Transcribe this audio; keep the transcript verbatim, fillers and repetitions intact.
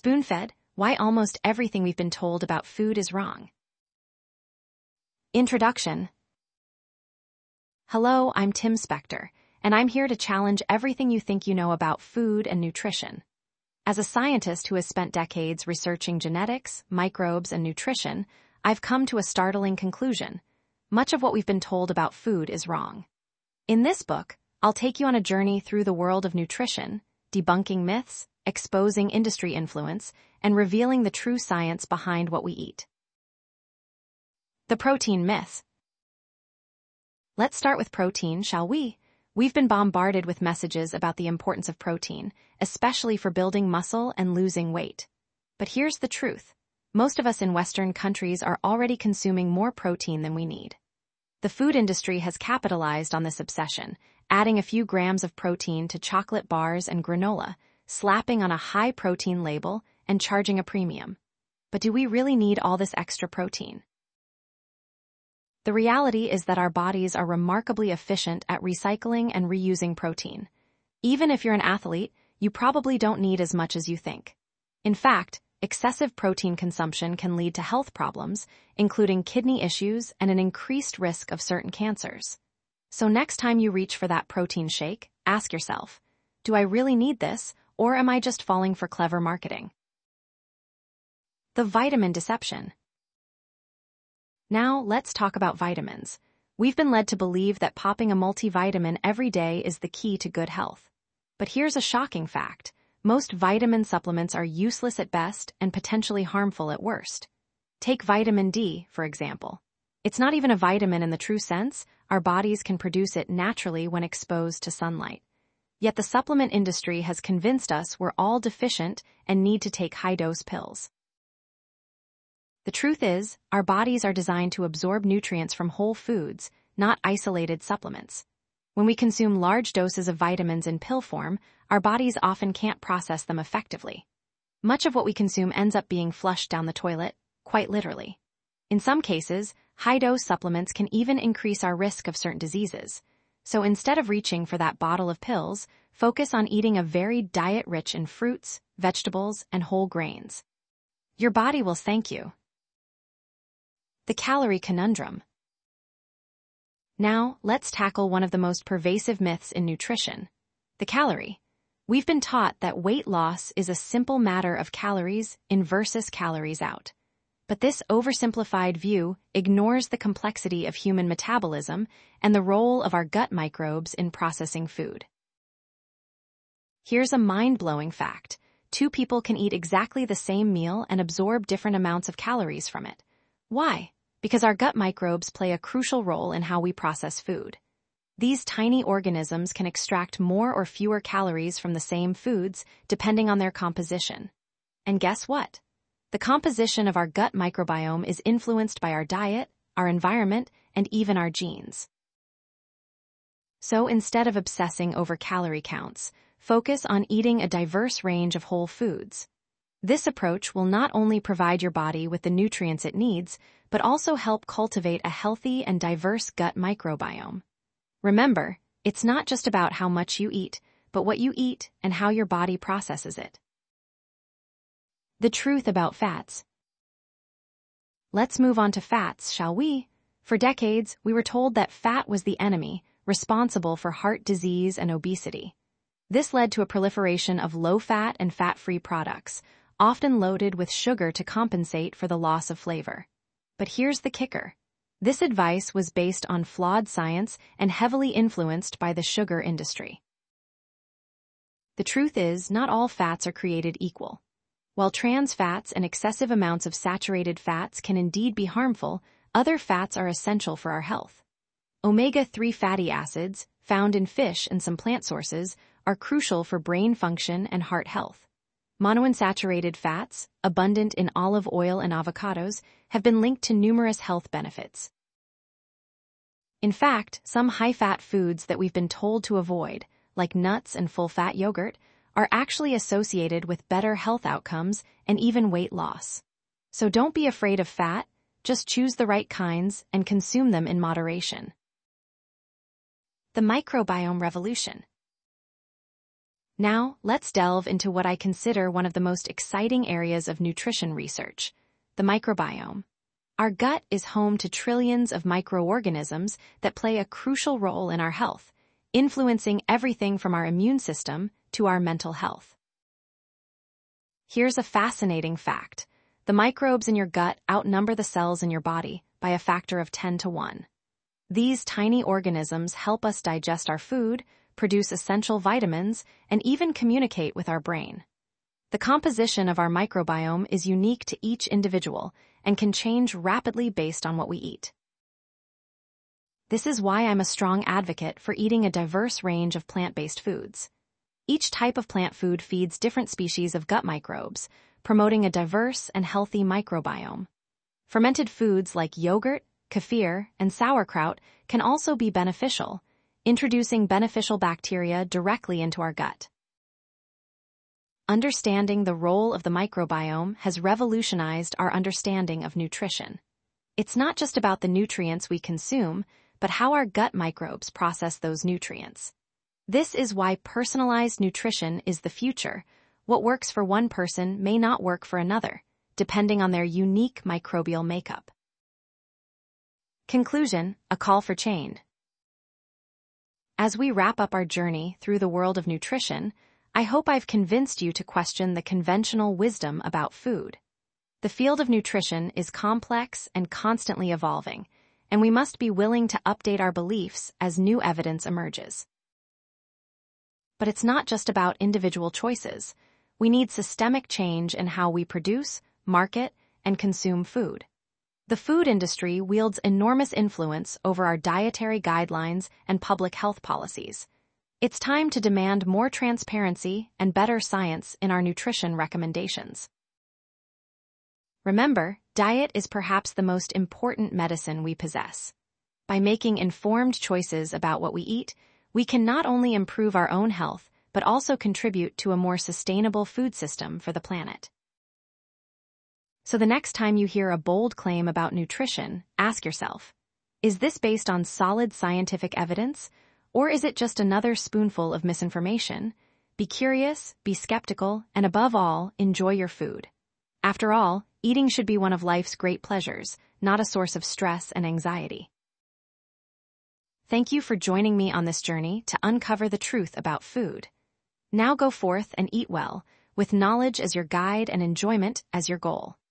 Spoon-fed, why almost everything we've been told about food is wrong. Introduction. Hello, I'm Tim Spector, and I'm here to challenge everything you think you know about food and nutrition. As a scientist who has spent decades researching genetics, microbes, and nutrition, I've come to a startling conclusion. Much of what we've been told about food is wrong. In this book, I'll take you on a journey through the world of nutrition, debunking myths, exposing industry influence, and revealing the true science behind what we eat. The protein myth. Let's start with protein, shall we? We've been bombarded with messages about the importance of protein, especially for building muscle and losing weight. But here's the truth. Most of us in Western countries are already consuming more protein than we need. The food industry has capitalized on this obsession, adding a few grams of protein to chocolate bars and granola, slapping on a high-protein label, and charging a premium. But do we really need all this extra protein? The reality is that our bodies are remarkably efficient at recycling and reusing protein. Even if you're an athlete, you probably don't need as much as you think. In fact, excessive protein consumption can lead to health problems, including kidney issues and an increased risk of certain cancers. So next time you reach for that protein shake, ask yourself, do I really need this, or am I just falling for clever marketing? The vitamin deception. Now, let's talk about vitamins. We've been led to believe that popping a multivitamin every day is the key to good health. But here's a shocking fact. Most vitamin supplements are useless at best and potentially harmful at worst. Take vitamin D, for example. It's not even a vitamin in the true sense. Our bodies can produce it naturally when exposed to sunlight. Yet the supplement industry has convinced us we're all deficient and need to take high-dose pills. The truth is, our bodies are designed to absorb nutrients from whole foods, not isolated supplements. When we consume large doses of vitamins in pill form, our bodies often can't process them effectively. Much of what we consume ends up being flushed down the toilet, quite literally. In some cases, high-dose supplements can even increase our risk of certain diseases. So instead of reaching for that bottle of pills, focus on eating a varied diet rich in fruits, vegetables, and whole grains. Your body will thank you. The calorie conundrum. Now, let's tackle one of the most pervasive myths in nutrition, the calorie. We've been taught that weight loss is a simple matter of calories in versus calories out. But this oversimplified view ignores the complexity of human metabolism and the role of our gut microbes in processing food. Here's a mind-blowing fact. Two people can eat exactly the same meal and absorb different amounts of calories from it. Why? Because our gut microbes play a crucial role in how we process food. These tiny organisms can extract more or fewer calories from the same foods depending on their composition. And guess what? The composition of our gut microbiome is influenced by our diet, our environment, and even our genes. So instead of obsessing over calorie counts, focus on eating a diverse range of whole foods. This approach will not only provide your body with the nutrients it needs, but also help cultivate a healthy and diverse gut microbiome. Remember, it's not just about how much you eat, but what you eat and how your body processes it. The truth about fats. Let's move on to fats, shall we? For decades, we were told that fat was the enemy, responsible for heart disease and obesity. This led to a proliferation of low-fat and fat-free products, often loaded with sugar to compensate for the loss of flavor. But here's the kicker. This advice was based on flawed science and heavily influenced by the sugar industry. The truth is, not all fats are created equal. While trans fats and excessive amounts of saturated fats can indeed be harmful, other fats are essential for our health. omega three fatty acids, found in fish and some plant sources, are crucial for brain function and heart health. Monounsaturated fats, abundant in olive oil and avocados, have been linked to numerous health benefits. In fact, some high-fat foods that we've been told to avoid, like nuts and full-fat yogurt, are actually associated with better health outcomes and even weight loss. So don't be afraid of fat, just choose the right kinds and consume them in moderation. The microbiome revolution. Now, let's delve into what I consider one of the most exciting areas of nutrition research, the microbiome. Our gut is home to trillions of microorganisms that play a crucial role in our health, influencing everything from our immune system to our mental health. Here's a fascinating fact. The microbes in your gut outnumber the cells in your body by a factor of ten to one. These tiny organisms help us digest our food, produce essential vitamins, and even communicate with our brain. The composition of our microbiome is unique to each individual and can change rapidly based on what we eat. This is why I'm a strong advocate for eating a diverse range of plant-based foods. Each type of plant food feeds different species of gut microbes, promoting a diverse and healthy microbiome. Fermented foods like yogurt, kefir, and sauerkraut can also be beneficial, introducing beneficial bacteria directly into our gut. Understanding the role of the microbiome has revolutionized our understanding of nutrition. It's not just about the nutrients we consume, but how our gut microbes process those nutrients. This is why personalized nutrition is the future. What works for one person may not work for another, depending on their unique microbial makeup. Conclusion, a call for change. As we wrap up our journey through the world of nutrition, I hope I've convinced you to question the conventional wisdom about food. The field of nutrition is complex and constantly evolving, and we must be willing to update our beliefs as new evidence emerges. But it's not just about individual choices. We need systemic change in how we produce, market, and consume food. The food industry wields enormous influence over our dietary guidelines and public health policies. It's time to demand more transparency and better science in our nutrition recommendations. Remember, diet is perhaps the most important medicine we possess. By making informed choices about what we eat, we can not only improve our own health, but also contribute to a more sustainable food system for the planet. So the next time you hear a bold claim about nutrition, ask yourself, is this based on solid scientific evidence, or is it just another spoonful of misinformation? Be curious, be skeptical, and above all, enjoy your food. After all, eating should be one of life's great pleasures, not a source of stress and anxiety. Thank you for joining me on this journey to uncover the truth about food. Now go forth and eat well, with knowledge as your guide and enjoyment as your goal.